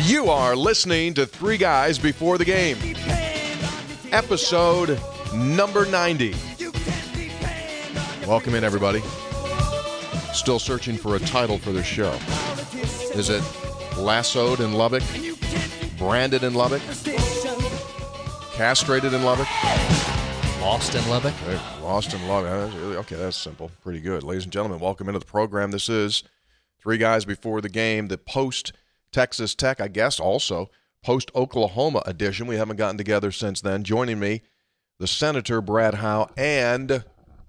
You are listening to Three Guys Before the Game, episode number 90. Welcome in, everybody. Still searching for a title for this show. Is it Lassoed in Lubbock? Branded in Lubbock? Castrated in Lubbock? Lost in Lubbock? Lost in Lubbock. Okay, that's simple. Pretty good. Ladies and gentlemen, welcome into the program. This is Three Guys Before the Game, the post-Texas Tech, I guess also, post-Oklahoma edition. We haven't gotten together since then. Joining me, the Senator, Brad Howe, and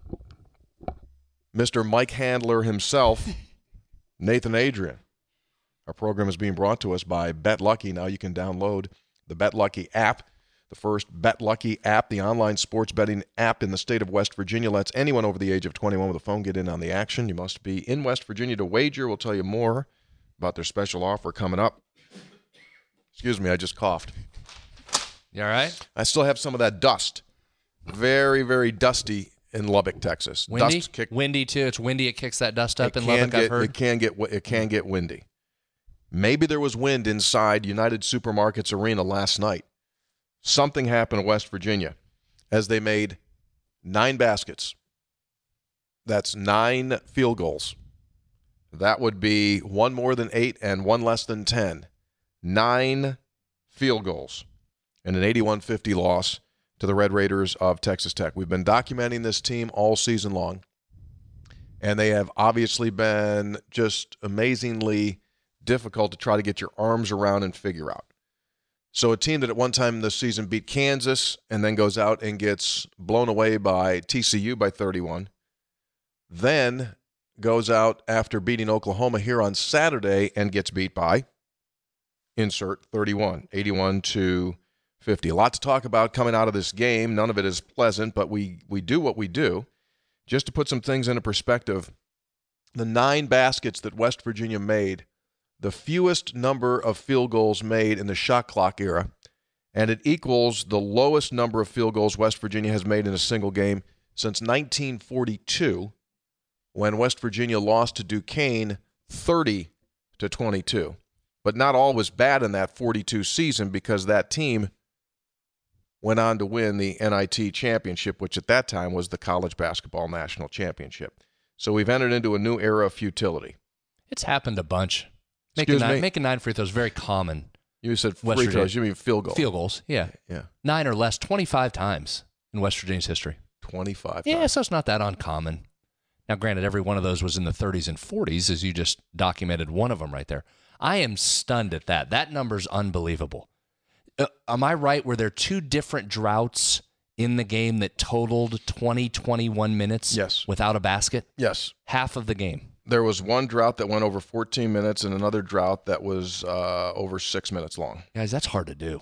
Mr. Mike Handler himself, Nathan Adrian. Our program is being brought to us by BetLucky. Now you can download the BetLucky app. The first BetLucky app, the online sports betting app in the state of West Virginia, lets anyone over the age of 21 with a phone get in on the action. You must be in West Virginia to wager. We'll tell you more about their special offer coming up. Excuse me, I just coughed. You all right? I still have some of that dust. Very, very dusty in Lubbock, Texas. Windy? Dust Windy, too. It's windy. It kicks that dust up in Lubbock, I've heard. It can get windy. Maybe there was wind inside United Supermarkets Arena last night. Something happened in West Virginia as they made 9 baskets. That's 9 field goals. That would be 1 more than 8 and 1 less than 10. 9 field goals and an 81-50 loss to the Red Raiders of Texas Tech. We've been documenting this team all season long, and they have obviously been just amazingly difficult to try to get your arms around and figure out. So a team that at one time this season beat Kansas and then goes out and gets blown away by TCU by 31, then goes out after beating Oklahoma here on Saturday and gets beat by, insert 31, 81-50. A lot to talk about coming out of this game. None of it is pleasant, but we do what we do. Just to put some things into perspective, the 9 baskets that West Virginia made, the fewest number of field goals made in the shot clock era, and it equals the lowest number of field goals West Virginia has made in a single game since 1942, when West Virginia lost to Duquesne 30-22. But not all was bad in that 42 season, because that team went on to win the NIT championship, which at that time was the College Basketball National Championship. So we've entered into a new era of futility. It's happened a bunch. Making 9 free throws, very common. You said free throws. You mean field goals. Field goals, yeah. 9 or less, 25 times in West Virginia's history. 25 times. Yeah, so it's not that uncommon. Now, granted, every one of those was in the 30s and 40s, as you just documented one of them right there. I am stunned at that. That number's unbelievable. Am I right? Were there 2 different droughts in the game that totaled 21 minutes without a basket? Yes. Half of the game. There was one drought that went over 14 minutes and another drought that was over 6 minutes long. Guys, that's hard to do.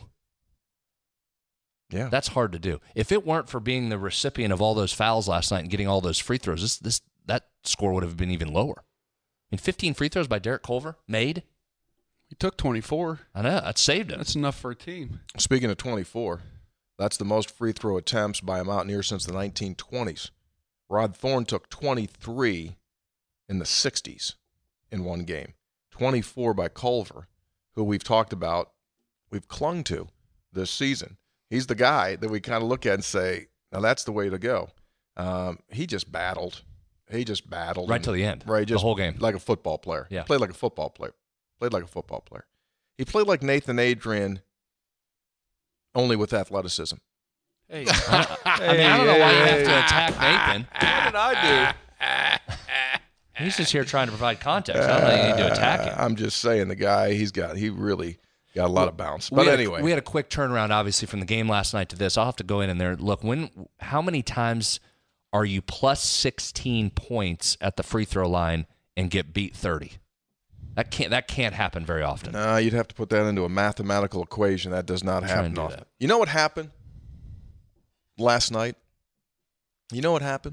Yeah. That's hard to do. If it weren't for being the recipient of all those fouls last night and getting all those free throws, that score would have been even lower. I mean, 15 free throws by Derek Culver made. He took 24. I know. That saved him. That's enough for a team. Speaking of 24, that's the most free throw attempts by a Mountaineer since the 1920s. Rod Thorne took 23 in the 60s in one game. 24 by Culver, who we've talked about, we've clung to this season. He's the guy that we kind of look at and say, now that's the way to go. He just battled. Right till the end. Right, just the whole game. Like a football player. Yeah. Played like a football player. He played like Nathan Adrian, only with athleticism. Hey. I don't know why you have to attack Nathan. What did I do? He's just here trying to provide context. I don't know you need to attack him. I'm just saying, the guy, he really got a lot of bounce. But anyway. We had a quick turnaround, obviously, from the game last night to this. I'll have to go in there. Look, how many times are you plus 16 points at the free throw line and get beat 30? That can't happen very often. No, you'd have to put that into a mathematical equation. That does not happen often. You know what happened last night? You know what happened?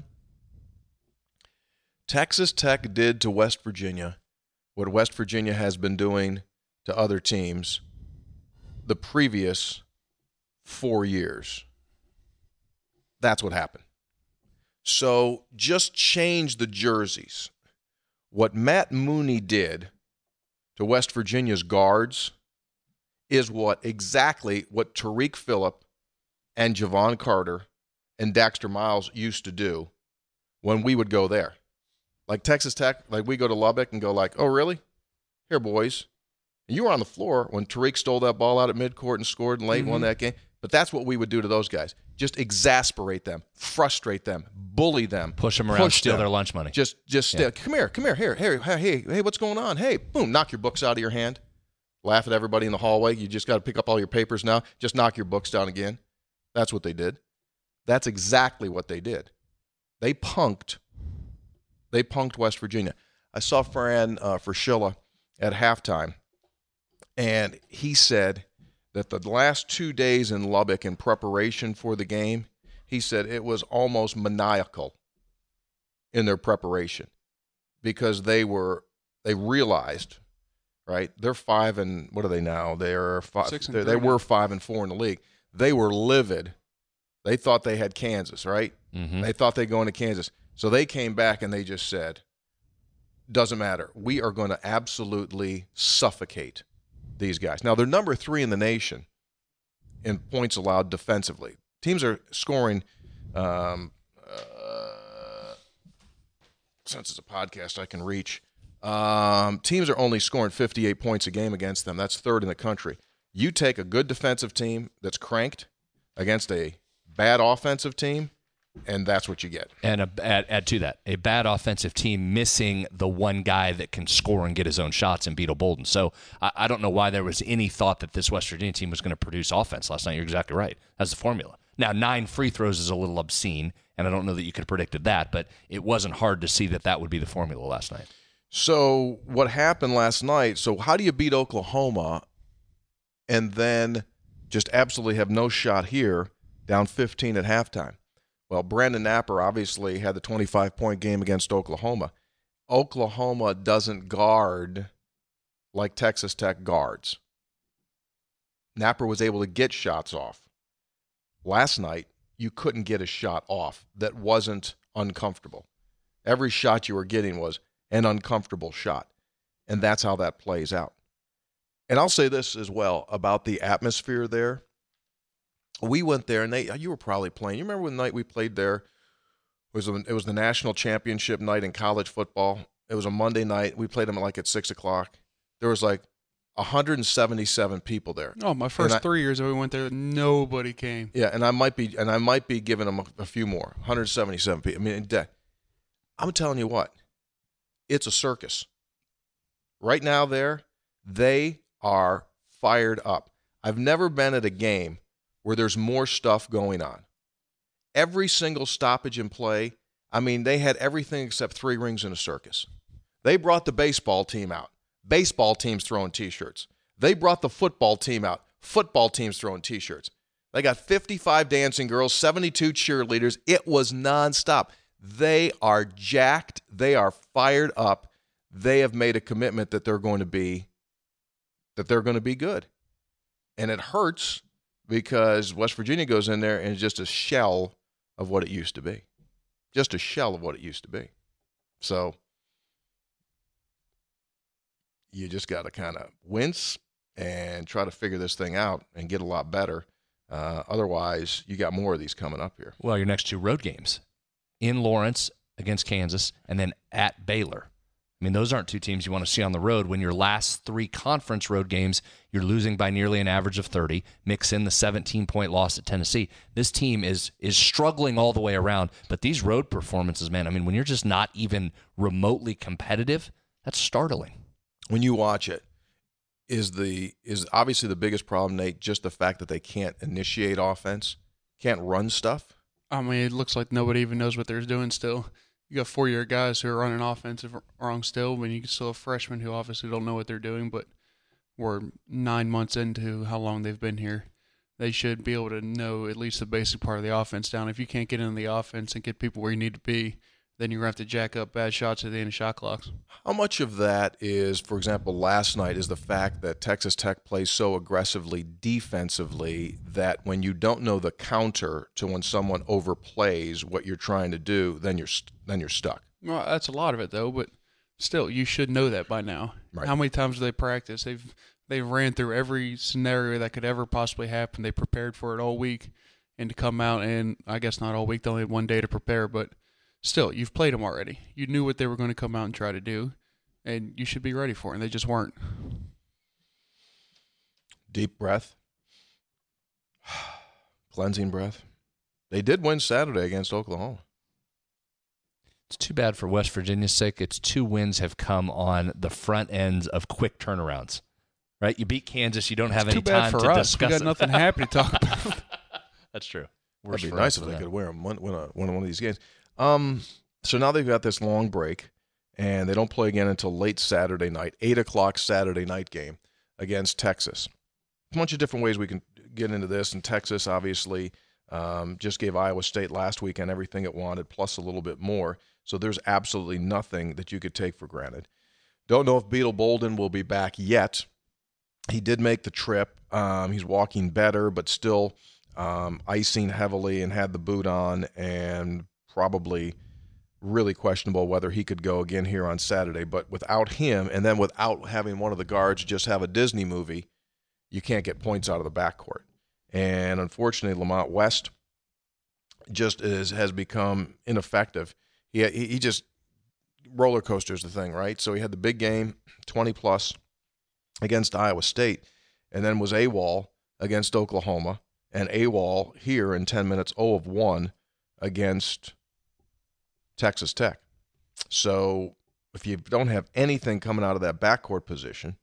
Texas Tech did to West Virginia what West Virginia has been doing to other teams the previous 4 years. That's what happened. So just change the jerseys. What Matt Mooney did to West Virginia's guards is exactly what Tariq Phillip and Javon Carter and Daxter Miles used to do when we would go there. Like Texas Tech, like we go to Lubbock and go like, oh, really? Here, boys. And you were on the floor when Tariq stole that ball out at midcourt and scored and late won that game. But that's what we would do to those guys. Just exasperate them, frustrate them, bully them. Push them around, steal their lunch money. Just come here, hey, what's going on? Hey, boom, knock your books out of your hand. Laugh at everybody in the hallway. You just got to pick up all your papers now. Just knock your books down again. That's what they did. That's exactly what they did. They punked West Virginia. I saw Fran Fraschilla at halftime, and he said that the last 2 days in Lubbock in preparation for the game, he said it was almost maniacal in their preparation because they realized, right? They're 5 and what are they now? They are 5. 6 and they 3 were now. 5 and 4 in the league. They were livid. They thought they had Kansas, right? Mm-hmm. They thought they'd go into Kansas. So they came back and they just said, doesn't matter. We are going to absolutely suffocate these guys. Now, they're number 3 in the nation in points allowed defensively. Teams are scoring, since it's a podcast I can reach, teams are only scoring 58 points a game against them. That's 3rd in the country. You take a good defensive team that's cranked against a bad offensive team, and that's what you get. And add to that, a bad offensive team missing the one guy that can score and get his own shots in Beetle Bolden. So I don't know why there was any thought that this West Virginia team was going to produce offense last night. You're exactly right. That's the formula. Now, 9 free throws is a little obscene, and I don't know that you could have predicted that, but it wasn't hard to see that would be the formula last night. So what happened last night, so how do you beat Oklahoma and then just absolutely have no shot here, down 15 at halftime? Well, Brandon Napper obviously had the 25-point game against Oklahoma. Oklahoma doesn't guard like Texas Tech guards. Napper was able to get shots off. Last night, you couldn't get a shot off that wasn't uncomfortable. Every shot you were getting was an uncomfortable shot, and that's how that plays out. And I'll say this as well about the atmosphere there. We went there, and you were probably playing. You remember when the night we played there? It was the national championship night in college football. It was a Monday night. We played them at 6 o'clock. There was 177 people there. Oh, my first 3 years that we went there, nobody came. Yeah, and I might be giving them a few more. 177 people. I mean, I'm telling you what, it's a circus. Right now they are fired up. I've never been at a game where there's more stuff going on. Every single stoppage in play, I mean, they had everything except 3 rings in a circus. They brought the baseball team out. Baseball teams throwing T-shirts. They brought the football team out. Football teams throwing T-shirts. They got 55 dancing girls, 72 cheerleaders. It was nonstop. They are jacked. They are fired up. They have made a commitment that they're going to be good. And it hurts because West Virginia goes in there and is just a shell of what it used to be. Just a shell of what it used to be. So you just got to kind of wince and try to figure this thing out and get a lot better. Otherwise, you got more of these coming up here. Well, your next 2 road games, in Lawrence against Kansas and then at Baylor. I mean, those aren't 2 teams you want to see on the road when your last 3 conference road games, you're losing by nearly an average of 30. Mix in the 17-point loss at Tennessee. This team is struggling all the way around, but these road performances, man, I mean, when you're just not even remotely competitive, that's startling. When you watch it, is obviously the biggest problem, Nate, just the fact that they can't initiate offense, can't run stuff? I mean, it looks like nobody even knows what they're doing still. You got 4-year guys who are running offensive wrong still, but you can still have freshmen who obviously don't know what they're doing, but we're 9 months into how long they've been here. They should be able to know at least the basic part of the offense down. If you can't get into the offense and get people where you need to be, then you're going to have to jack up bad shots at the end of shot clocks. How much of that is, for example, last night is the fact that Texas Tech plays so aggressively defensively that when you don't know the counter to when someone overplays what you're trying to do, then you're stuck. Well, that's a lot of it, though, but Still, you should know that by now. Right. How many times do they practice? They've ran through every scenario that could ever possibly happen. They prepared for it all week, and to come out and I guess not all week. They only had one day to prepare, but still, you've played them already. You knew what they were going to come out and try to do, and you should be ready for it. And they just weren't. Deep breath. Cleansing breath. They did win Saturday against Oklahoma. It's too bad for West Virginia's sake. Its 2 wins have come on the front ends of quick turnarounds. Right? You beat Kansas. You don't have any time to discuss We got nothing happy to talk about. That's true. It'd be nice if they could win one of these games. So now they've got this long break, and they don't play again until late Saturday night, 8 o'clock Saturday night game against Texas. A bunch of different ways we can get into this, and Texas obviously just gave Iowa State last weekend everything it wanted, plus a little bit more. So there's absolutely nothing that you could take for granted. Don't know if Beetle Bolden will be back yet. He did make the trip. He's walking better, but still icing heavily and had the boot on, and probably really questionable whether he could go again here on Saturday. But without him, and then without having one of the guards just have a Disney movie, you can't get points out of the backcourt. And unfortunately, Lamont West just has become ineffective. He just roller coasters the thing, right? So he had the big game, 20-plus against Iowa State, and then was AWOL against Oklahoma, and AWOL here in 10 minutes, 0 of 1 against Texas Tech. So if you don't have anything coming out of that backcourt position,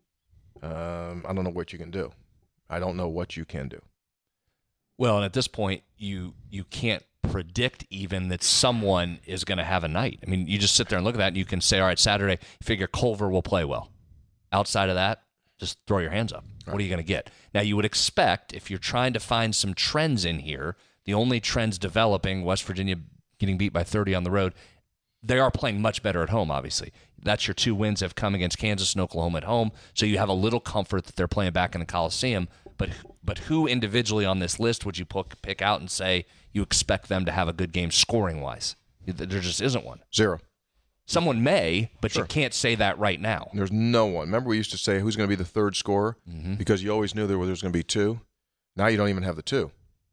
I don't know what you can do. I don't know what you can do. Well, and at this point, you can't predict even that someone is going to have a night. I mean, you just sit there and look at that, and you can say, all right, Saturday, figure Culver will play well. Outside of that, just throw your hands up. Right. What are you going to get? Now, you would expect, if you're trying to find some trends in here, the only trends developing, West Virginia getting beat by 30 on the road, they are playing much better at home, obviously. That's your 2 wins have come against Kansas and Oklahoma at home, so you have a little comfort that they're playing back in the Coliseum. But who individually on this list would you pick out and say you expect them to have a good game scoring-wise? There just isn't one. Zero. Someone may, but Sure. You can't say that right now. There's no one. Remember we used to say who's going to be the third scorer? Mm-hmm. Because you always knew there was going to be 2. Now you don't even have the 2.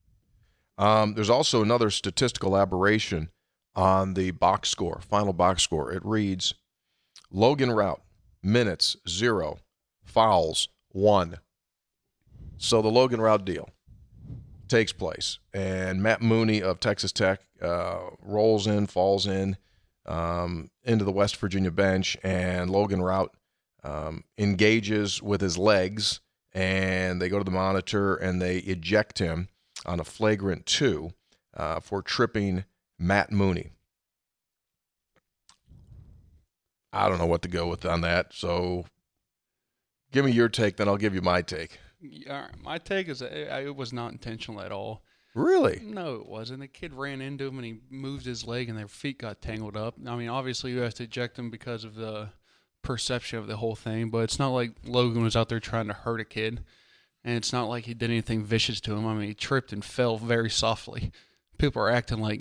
There's also another statistical aberration on the box score, final box score. It reads, Logan Routt, minutes, 0, fouls, 1. So the Logan Routt deal takes place, and Matt Mooney of Texas Tech falls in into the West Virginia bench, and Logan Routt engages with his legs, and they go to the monitor, and they eject him on a flagrant 2 for tripping Matt Mooney. I don't know what to go with on that, so give me your take, then I'll give you my take. My take is it was not intentional at all. Really? No, it wasn't. The kid ran into him, and he moved his leg, and their feet got tangled up. I mean, obviously, you have to eject him because of the perception of the whole thing, but it's not like Logan was out there trying to hurt a kid, and it's not like he did anything vicious to him. I mean, he tripped and fell very softly. People are acting like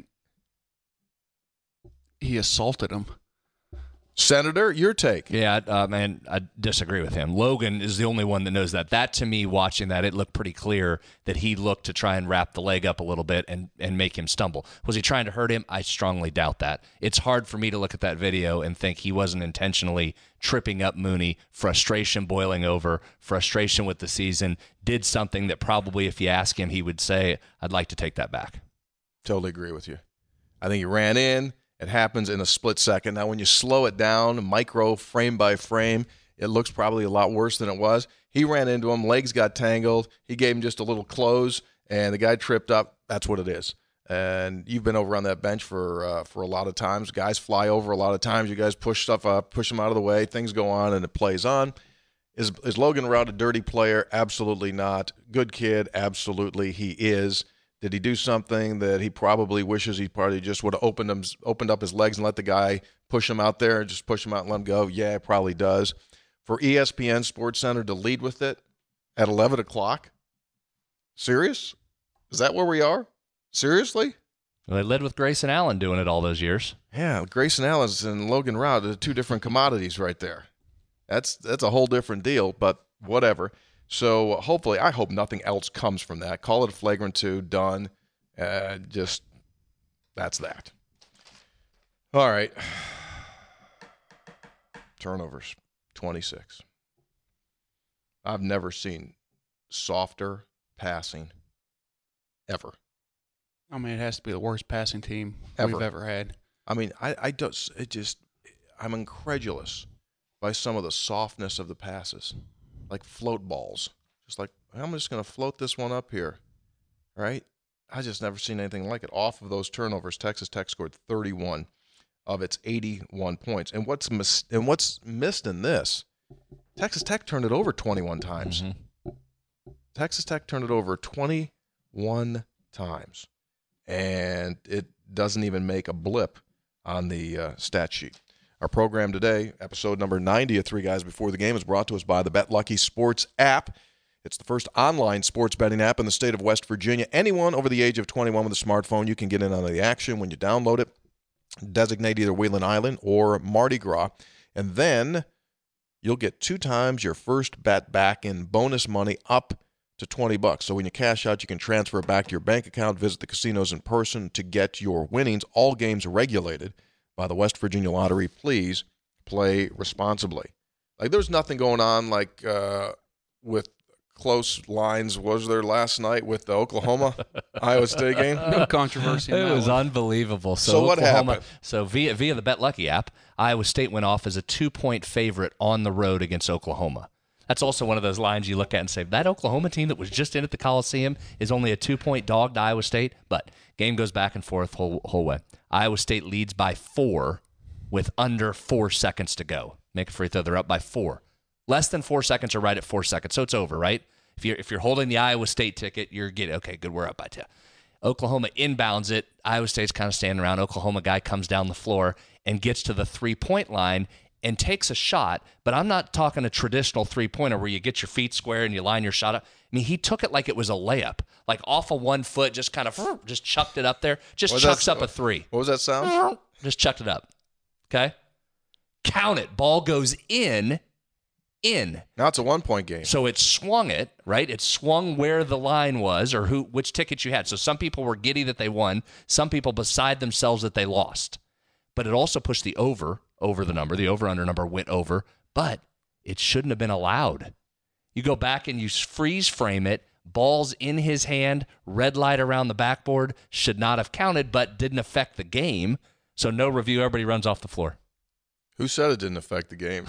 he assaulted him. Senator, your take. Yeah, man, I disagree with him. Logan is the only one that knows that. That, to me, watching that, it looked pretty clear that he looked to try and wrap the leg up a little bit and make him stumble. Was he trying to hurt him? I strongly doubt that. It's hard for me to look at that video and think he wasn't intentionally tripping up Mooney, frustration boiling over, frustration with the season, did something that probably, if you ask him, he would say, I'd like to take that back. Totally agree with you. I think he ran in. It happens in a split second. Now, when you slow it down, micro, frame by frame, it looks probably a lot worse than it was. He ran into him. Legs got tangled. He gave him just a little close, and the guy tripped up. That's what it is. And you've been over on that bench for a lot of times. Guys fly over a lot of times. You guys push stuff up, push them out of the way. Things go on, and it plays on. Is Logan Routt a dirty player? Absolutely not. Good kid? Absolutely he is. Did he do something that he probably wishes he probably just would have opened up his legs and let the guy push him out there and just push him out and let him go? Yeah, it probably does. For ESPN SportsCenter to lead with it at 11 o'clock? Serious? Is that where we are? Seriously? Well, they led with Grayson Allen doing it all those years. Yeah, Grayson Allen and Logan Rowd are two different commodities right there. That's a whole different deal, but whatever. So hopefully, I hope nothing else comes from that. Call it a flagrant 2, done. Just that's that. All right. Turnovers, 26. I've never seen softer passing ever. I mean, it has to be the worst passing team we've ever had. I mean, I'm incredulous by some of the softness of the passes, like float balls. Just like, I'm just going to float this one up here, right? I just never seen anything like it. Off of those turnovers, Texas Tech scored 31 of its 81 points. And what's missed in this, Texas Tech turned it over 21 times. Mm-hmm. Texas Tech turned it over 21 times. And it doesn't even make a blip on the stat sheet. Our program today, episode number 90 of Three Guys Before the Game, is brought to us by the BetLucky Sports app. It's the first online sports betting app in the state of West Virginia. Anyone over the age of 21 with a smartphone, you can get in on the action when you download it. Designate either Wheeling Island or Mardi Gras, and then you'll get 2 times your first bet back in bonus money up to $20. So when you cash out, you can transfer it back to your bank account, visit the casinos in person to get your winnings. All games regulated by the West Virginia Lottery. Please play responsibly. Like, there's nothing going on like with close lines was there last night with the Oklahoma-Iowa State game? No controversy. It was unbelievable. So what happened? So via the BetLucky app, Iowa State went off as a 2-point favorite on the road against Oklahoma. That's also one of those lines you look at and say, that Oklahoma team that was just in at the Coliseum is only a 2-point dog to Iowa State. But game goes back and forth whole way. Iowa State leads by 4 with under 4 seconds to go. Make a free throw. They're up by 4. Less than 4 seconds or right at 4 seconds, so it's over, right? If you're holding the Iowa State ticket, you're getting, okay, good, we're up by 2. Oklahoma inbounds it. Iowa State's kind of standing around. Oklahoma guy comes down the floor and gets to the 3-point line and takes a shot, but I'm not talking a traditional 3-pointer where you get your feet square and you line your shot up. I mean, he took it like it was a layup, like off of 1 foot, just kind of just chucked it up there, just chucks up a 3. What was that sound? Just chucked it up. Okay? Count it. Ball goes in. Now it's a 1-point game. So it swung it, right? It swung where the line was or which ticket you had. So some people were giddy that they won. Some people beside themselves that they lost. But it also pushed the over the number. The over-under number went over, but it shouldn't have been allowed. You go back and you freeze frame it. Ball's in his hand. Red light around the backboard. Should not have counted, but didn't affect the game. So no review. Everybody runs off the floor. Who said it didn't affect the game?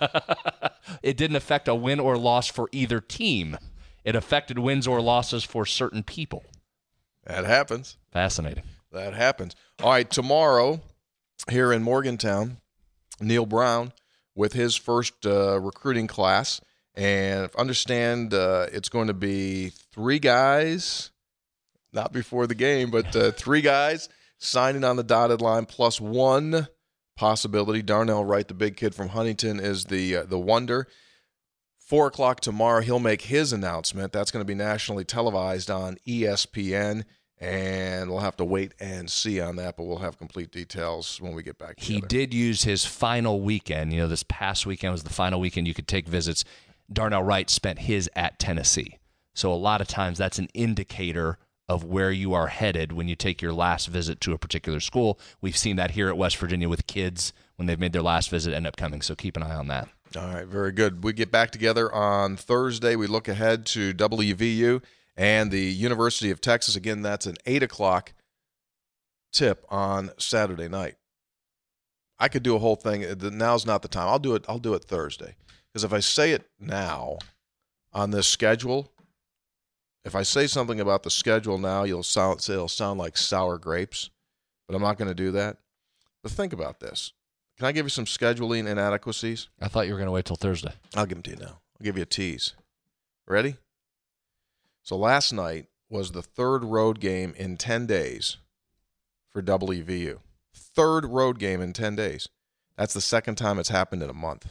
It didn't affect a win or loss for either team. It affected wins or losses for certain people. That happens. Fascinating. That happens. All right, tomorrow here in Morgantown, Neil Brown with his first recruiting class. And if I understand, it's going to be 3 guys, not before the game, but 3 guys signing on the dotted line plus 1 possibility. Darnell Wright, the big kid from Huntington, is the wonder. 4 o'clock tomorrow, he'll make his announcement. That's going to be nationally televised on ESPN, and we'll have to wait and see on that, but we'll have complete details when we get back together. He did use his final weekend. You know, this past weekend was the final weekend you could take visits. Darnell Wright spent his at Tennessee. So a lot of times that's an indicator of where you are headed when you take your last visit to a particular school. We've seen that here at West Virginia with kids when they've made their last visit end up coming. So keep an eye on that. All right, very good. We get back together on Thursday. We look ahead to WVU and the University of Texas. Again, that's an 8 o'clock tip on Saturday night. I could do a whole thing. Now's not the time. I'll do it Thursday. Because if I say it now on this schedule, if I say something about the schedule now, it'll sound like sour grapes, but I'm not going to do that. But think about this. Can I give you some scheduling inadequacies? I thought you were going to wait till Thursday. I'll give them to you now. I'll give you a tease. Ready? So last night was the 3rd road game in 10 days for WVU. 3rd road game in 10 days. That's the 2nd time it's happened in a month.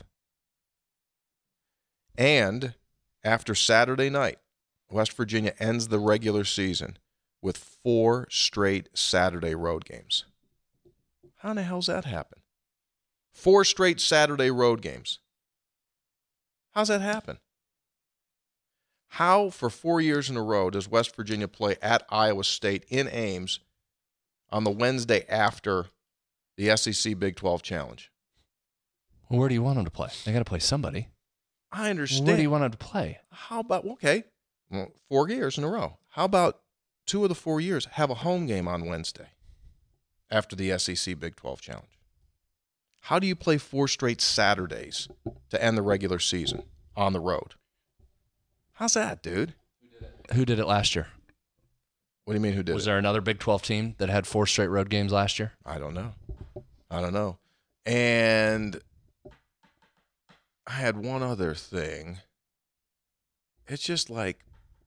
And after Saturday night, West Virginia ends the regular season with 4 straight Saturday road games. How in the hell's that happen? 4 straight Saturday road games. How's that happen? How, for 4 years in a row, does West Virginia play at Iowa State in Ames on the Wednesday after the SEC Big 12 Challenge? Well, where do you want them to play? They got to play somebody. I understand. Where do you want them to play? How about, okay, well, 4 years in a row. How about 2 of the 4 years have a home game on Wednesday after the SEC Big 12 Challenge? How do you play 4 straight Saturdays to end the regular season on the road? How's that, dude? Who did it last year? What do you mean who did it? Was there another Big 12 team that had 4 straight road games last year? I don't know. And I had one other thing. It's just like,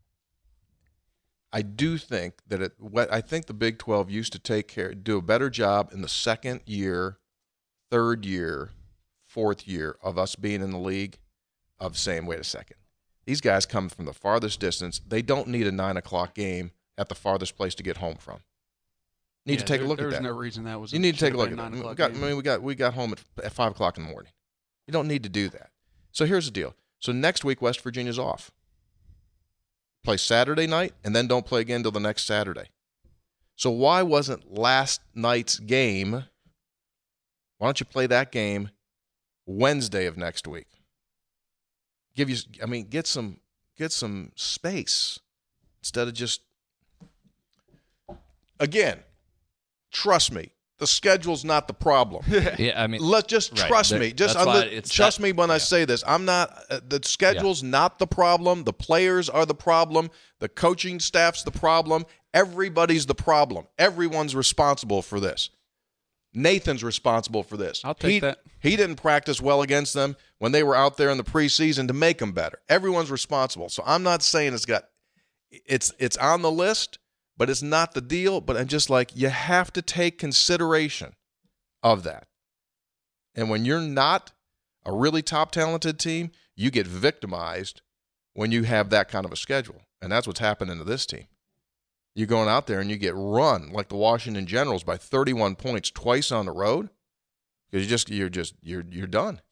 I do think that I think the Big 12 used to do a better job in the second year, third year, fourth year of us being in the league of saying, wait a second. These guys come from the farthest distance. They don't need a 9 o'clock game at the farthest place to get home from. Need to take a look at that. There's no reason that was. You need to take a look at that. We got home at 5 o'clock in the morning. You don't need to do that. So here's the deal. So next week, West Virginia's off. Play Saturday night, and then don't play again until the next Saturday. So why wasn't last night's game, why don't you play that game Wednesday of next week? Get some space instead of just, again, trust me, the schedule's not the problem. Yeah, I mean, let's just trust me. Trust me when I say this. I'm not. The schedule's not the problem. The players are the problem. The coaching staff's the problem. Everybody's the problem. Everyone's responsible for this. Nathan's responsible for this. I'll take that. He didn't practice well against them when they were out there in the preseason to make them better. Everyone's responsible. So I'm not saying it's on the list, but it's not the deal. But I'm just like, you have to take consideration of that. And when you're not a really top talented team, you get victimized when you have that kind of a schedule. And that's what's happening to this team. You're going out there and you get run like the Washington Generals by 31 points twice on the road because you're done.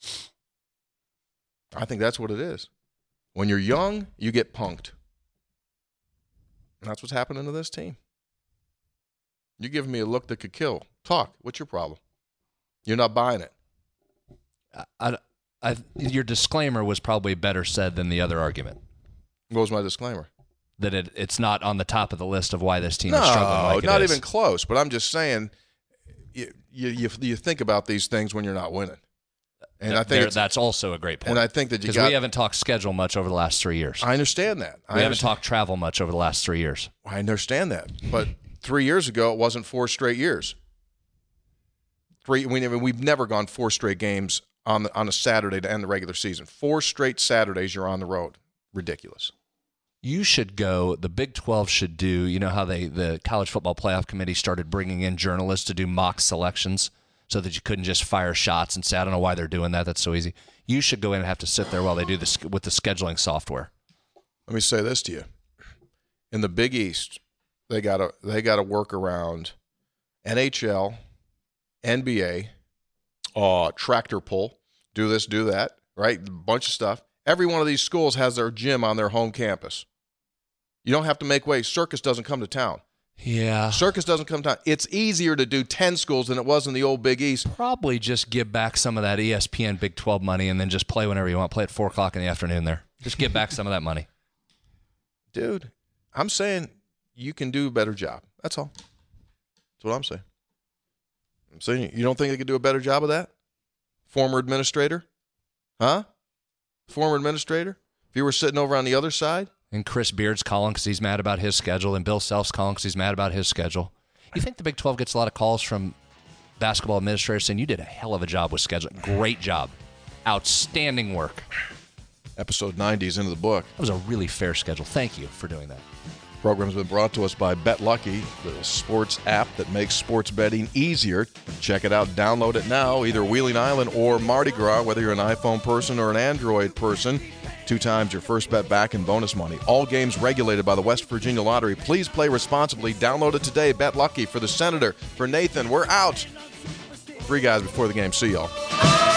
I think that's what it is. When you're young, you get punked. And that's what's happening to this team. You're giving me a look that could kill. Talk. What's your problem? You're not buying it. Your disclaimer was probably better said than the other argument. What was my disclaimer? That it's not on the top of the list of why this team is struggling. No, not even close. But I'm just saying, you think about these things when you're not winning, and I think that's also a great point. And I think that because we haven't talked schedule much over the last 3 years. I understand that. We haven't talked travel much over the last 3 years. I understand that, but 3 years ago it wasn't 4 straight years. We've never gone 4 straight games on a Saturday to end the regular season. 4 straight Saturdays you're on the road. Ridiculous. You should go, the Big 12 should do, you know how the College Football Playoff Committee started bringing in journalists to do mock selections so that you couldn't just fire shots and say, I don't know why they're doing that. That's so easy. You should go in and have to sit there while they do this with the scheduling software. Let me say this to you. In the Big East, they got to work around NHL, NBA, tractor pull, do this, do that, right? A bunch of stuff. Every one of these schools has their gym on their home campus. You don't have to make way. Circus doesn't come to town. Yeah. Circus doesn't come to town. It's easier to do 10 schools than it was in the old Big East. Probably just give back some of that ESPN Big 12 money and then just play whenever you want. Play at 4 o'clock in the afternoon there. Just give back some of that money. Dude, I'm saying you can do a better job. That's all. That's what I'm saying. I'm saying you don't think they could do a better job of that? Former administrator? Huh? Former administrator? If you were sitting over on the other side? And Chris Beard's calling because he's mad about his schedule, and Bill Self's calling because he's mad about his schedule. You think the Big 12 gets a lot of calls from basketball administrators saying you did a hell of a job with scheduling. Great job. Outstanding work. Episode 90 is into the book. That was a really fair schedule. Thank you for doing that. Program's been brought to us by BetLucky, the sports app that makes sports betting easier. Check it out. Download it now, either Wheeling Island or Mardi Gras, whether you're an iPhone person or an Android person. 2 times your first bet back in bonus money. All games regulated by the West Virginia Lottery. Please play responsibly. Download it today. Bet lucky. For the Senator, for Nathan, we're out. 3 guys before the game. See y'all.